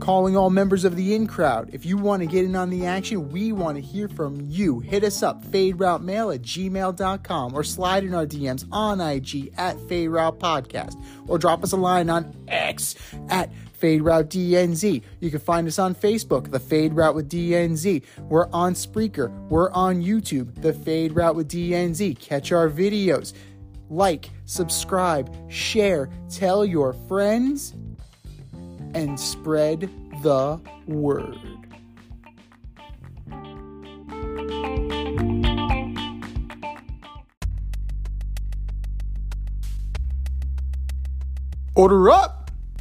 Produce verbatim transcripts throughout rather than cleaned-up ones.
Calling all members of the in crowd. If you want to get in on the action, we want to hear from you. Hit us up, faderoutemail at gmail dot com, or slide in our D Ms on I G at faderoutepodcast, or drop us a line on X at faderoutednz. You can find us on Facebook, The Fade Route with D N Z. We're on Spreaker. We're on YouTube, The Fade Route with D N Z. Catch our videos. Like, subscribe, share, tell your friends, and spread the word. Order up!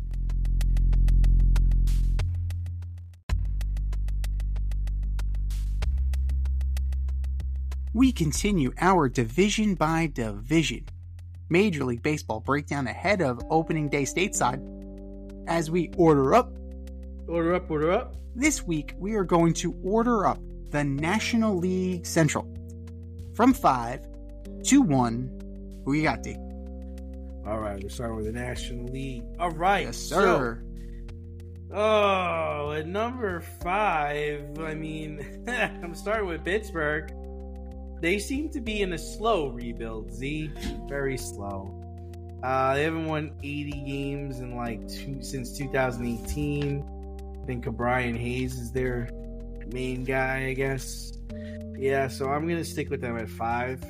We continue our division by division Major League Baseball breakdown ahead of opening day stateside as we order up. Order up, order up. This week, we are going to order up the National League Central from five to one. Who you got, D? All right, we're starting with the National League. All right. Yes, sir. So, oh, at number five, I mean, I'm starting with Pittsburgh. They seem to be in a slow rebuild, Z. Very slow. Uh, they haven't won eighty games in like two, since two thousand eighteen. I think Brian Hayes is their main guy, I guess. Yeah, so I'm going to stick with them at five.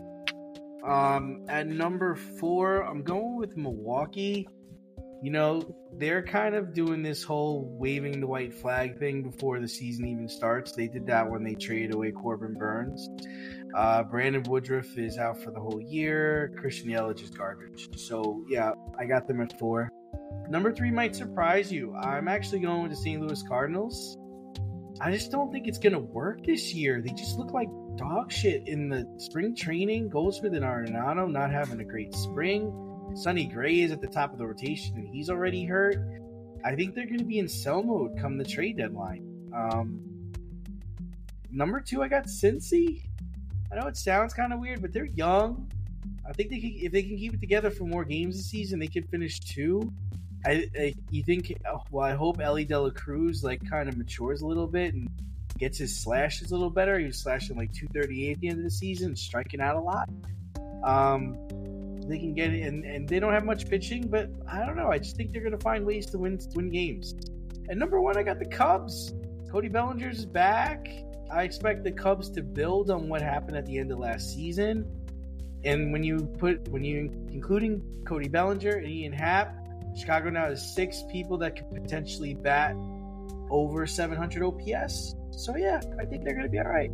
Um, at number four, I'm going with Milwaukee. You know, they're kind of doing this whole waving the white flag thing before the season even starts. They did that when they traded away Corbin Burns. Uh, Brandon Woodruff is out for the whole year. Christian Yelich is garbage. So, yeah, I got them at four. Number three might surprise you. I'm actually going with the Saint Louis Cardinals. I just don't think it's going to work this year. They just look like dog shit in the spring training. Goldsmith and Arenado not having a great spring. Sonny Gray is at the top of the rotation, and he's already hurt. I think they're going to be in sell mode come the trade deadline. Um, number two, I got Cincy. I know it sounds kind of weird, but they're young. I think they can, if they can keep it together for more games this season, they could finish two. I, I you think? Well, I hope Ellie De La Cruz like kind of matures a little bit and gets his slashes a little better. He was slashing like two thirty-eight at the end of the season, striking out a lot. Um, they can get it, and, and they don't have much pitching, but I don't know. I just think they're going to find ways to win win games. And number one, I got the Cubs. Cody Bellinger's back. I expect the Cubs to build on what happened at the end of last season. And when you put, when you including Cody Bellinger and Ian Happ, Chicago now has six people that could potentially bat over seven hundred O P S. So yeah, I think they're going to be all right.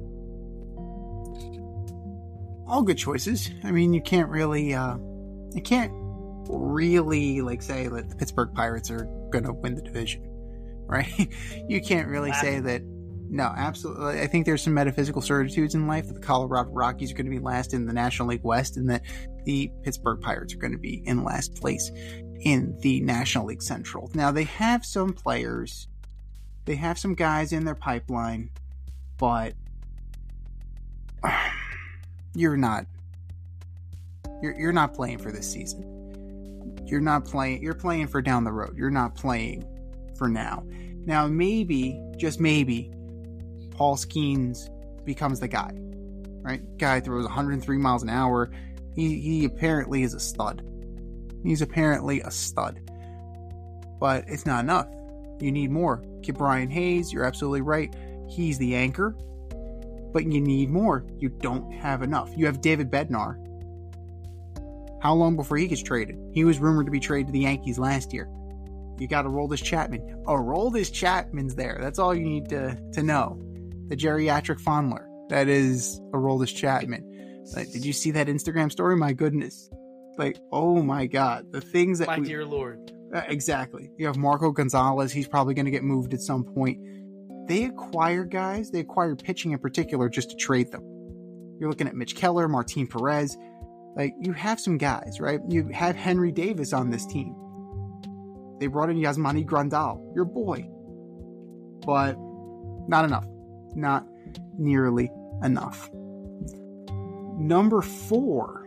All good choices. I mean, you can't really, uh, you can't really like say that the Pittsburgh Pirates are going to win the division, right? You can't really say that. No, absolutely. I think there's some metaphysical certitudes in life that the Colorado Rockies are going to be last in the National League West, and that the Pittsburgh Pirates are going to be in last place in the National League Central. Now, they have some players, they have some guys in their pipeline, but uh, you're not, you're you're not playing for this season. You're not playing. You're playing for down the road. You're not playing for now. Now, maybe, just maybe, Paul Skeens becomes the guy, right? Guy throws one hundred three miles an hour. He he apparently is a stud. He's apparently a stud. But it's not enough. You need more. Get Brian Hayes, you're absolutely right. He's the anchor. But you need more. You don't have enough. You have David Bednar. How long before he gets traded? He was rumored to be traded to the Yankees last year. You got to Aroldis Chapman. Aroldis Chapman's there. That's all you need to, to know. The geriatric fondler. That is Aroldis Chapman. Like, did you see that Instagram story? My goodness. Like, oh my God. The things that My we, dear Lord. Uh, exactly. You have Marco Gonzalez. He's probably going to get moved at some point. They acquire guys. They acquire pitching in particular just to trade them. You're looking at Mitch Keller, Martin Perez. Like, you have some guys, right? You have Henry Davis on this team. They brought in Yasmani Grandal, your boy. But not enough. Not nearly enough. Number four.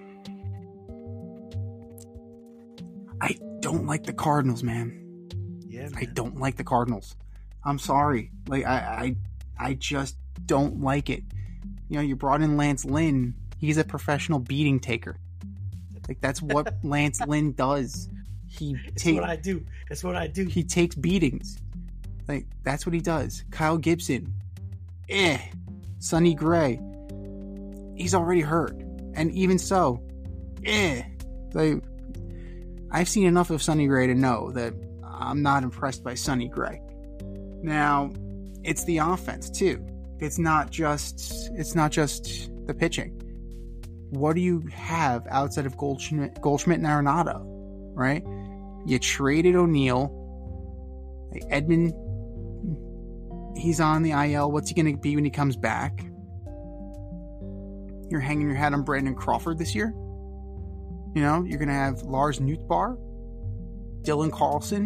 I don't like the Cardinals, man. Yeah, man. I don't like the Cardinals. I'm sorry. Like I, I, I just don't like it. You know, you brought in Lance Lynn. He's a professional beating taker. Like that's what Lance Lynn does. He It's take, what I do. It's what I do. He takes beatings. Like that's what he does. Kyle Gibson, eh. Sonny Gray, he's already hurt, and even so, eh. Like I've seen enough of Sonny Gray to know that I'm not impressed by Sonny Gray. Now, it's the offense too. It's not just it's not just the pitching. What do you have outside of Goldschmidt, Goldschmidt and Arenado, right? You traded O'Neill. Edman, he's on the I L. What's he going to be when he comes back? You're hanging your hat on Brandon Crawford this year. You know, you're going to have Lars Nootbaar, Dylan Carlson.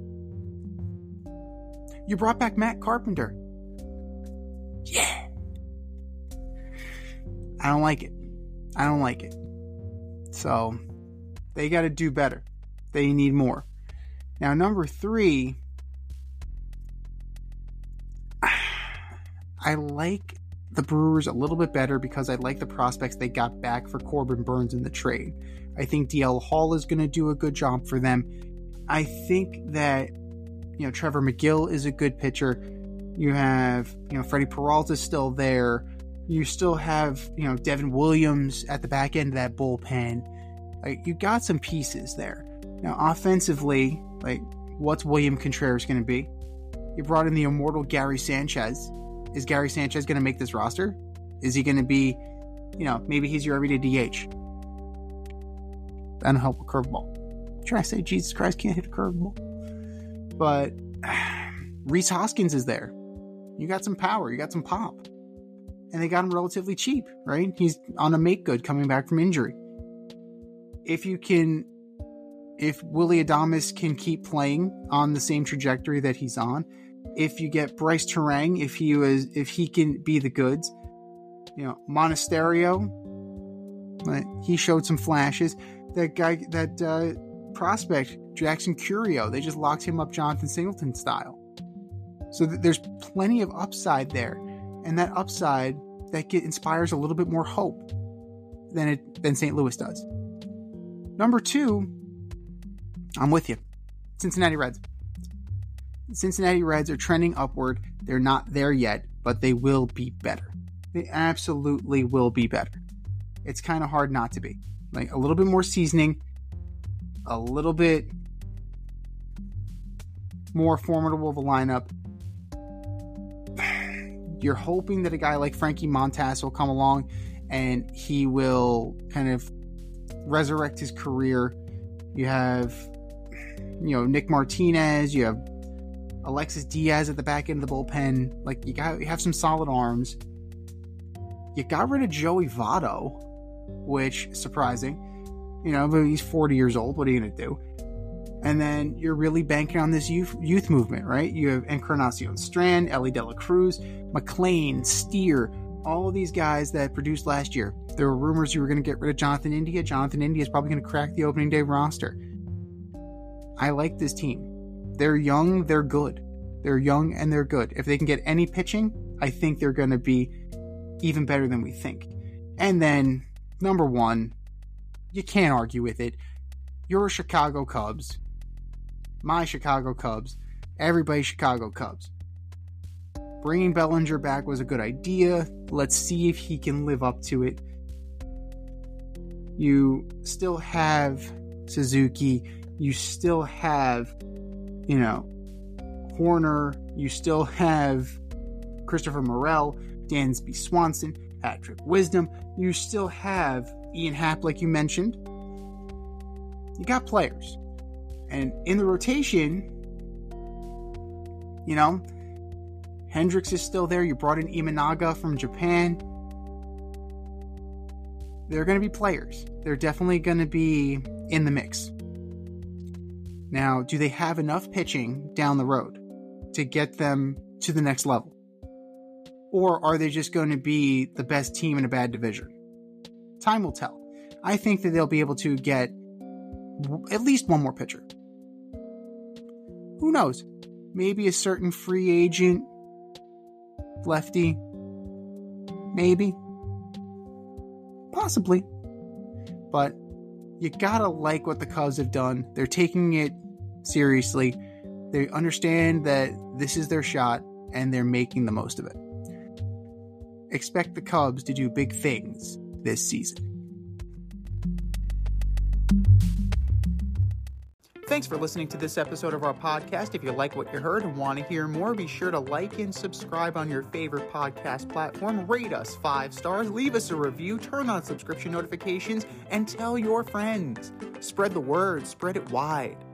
You brought back Matt Carpenter. Yeah. I don't like it. I don't like it. So, they got to do better. They need more. Now, number three, I like the Brewers a little bit better because I like the prospects they got back for Corbin Burns in the trade. I think D L Hall is going to do a good job for them. I think that, you know, Trevor McGill is a good pitcher. You have, you know, Freddie Peralta still there. You still have, you know, Devin Williams at the back end of that bullpen. Like, you got some pieces there. Now, offensively, like, what's William Contreras going to be? You brought in the immortal Gary Sanchez. Is Gary Sanchez going to make this roster? Is he going to be, you know, maybe he's your everyday D H? That'll help with curveball. Try to say Jesus Christ can't hit a curveball. But Rhys Hoskins is there. You got some power. You got some pop. And they got him relatively cheap, right? He's on a make good coming back from injury. If you can, if Willy Adames can keep playing on the same trajectory that he's on, if you get Bryce Terang, if he was, if he can be the goods, you know, Monasterio, he showed some flashes. That guy, that uh, prospect, Jackson Curio, they just locked him up Jonathan Singleton style. So th- there's plenty of upside there. And that upside, that get, inspires a little bit more hope than it than Saint Louis does. Number two, I'm with you. Cincinnati Reds. Cincinnati Reds are trending upward. They're not there yet, but they will be better. They absolutely will be better. It's kind of hard not to be. Like a little bit more seasoning, a little bit more formidable of a lineup. You're hoping that a guy like Frankie Montas will come along and he will kind of resurrect his career. You have, you know, Nick Martinez. You have Alexis Diaz at the back end of the bullpen. Like you got, you have some solid arms. You got rid of Joey Votto, which is surprising. You know, but he's forty years old. What are you going to do? And then you're really banking on this youth youth movement, right? You have Encarnacion Strand, Ellie De La Cruz, McLean, Steer, all of these guys that produced last year. There were rumors you were going to get rid of Jonathan India. Jonathan India is probably going to crack the opening day roster. I like this team. They're young, they're good. They're young and they're good. If they can get any pitching, I think they're going to be even better than we think. And then, number one, you can't argue with it. You're Chicago Cubs. My Chicago Cubs. Everybody's Chicago Cubs. Bringing Bellinger back was a good idea. Let's see if he can live up to it. You still have Suzuki. You still have, you know, Horner. You still have Christopher Morel, Dansby Swanson, Patrick Wisdom. You still have Ian Happ, like you mentioned. You got players. And in the rotation, you know, Hendricks is still there. You brought in Imanaga from Japan. They're going to be players. They're definitely going to be in the mix. Now, do they have enough pitching down the road to get them to the next level? Or are they just going to be the best team in a bad division? Time will tell. I think that they'll be able to get at least one more pitcher. Who knows? Maybe a certain free agent lefty. Maybe. Possibly. But you gotta like what the Cubs have done. They're taking it seriously. They understand that this is their shot, and they're making the most of it. Expect the Cubs to do big things this season. Thanks for listening to this episode of our podcast. If you like what you heard and want to hear more, be sure to like and subscribe on your favorite podcast platform. Rate us five stars, leave us a review, turn on subscription notifications, and tell your friends. Spread the word, spread it wide.